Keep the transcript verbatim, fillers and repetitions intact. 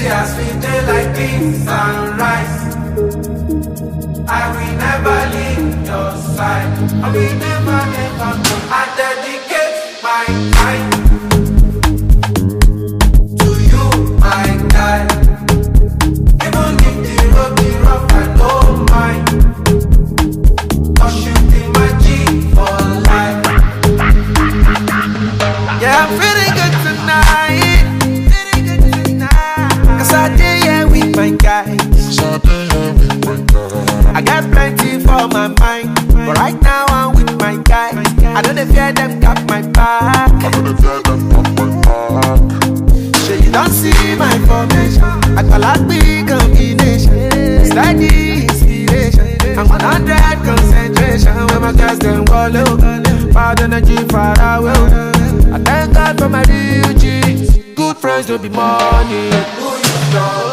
as we day like this sunrise. I will never leave your side. I will never, never go. I dedicate my time to you, my guy. Even if the road be rough, I don't mind. Cause you be my G for life. Yeah, I'm feeling good tonight. Feeling good tonight. Cause I did here with my guys. I got plenty for my mind, but right now I'm with my guys. I don't fear them got my back. I don't fear them got my back. So you don't see my formation. I call out big combination. Steady inspiration. I'm one hundred concentration. When my girls them wallow, bad energy far away. I thank God for my real G's. Good friends don't be money. Who you know?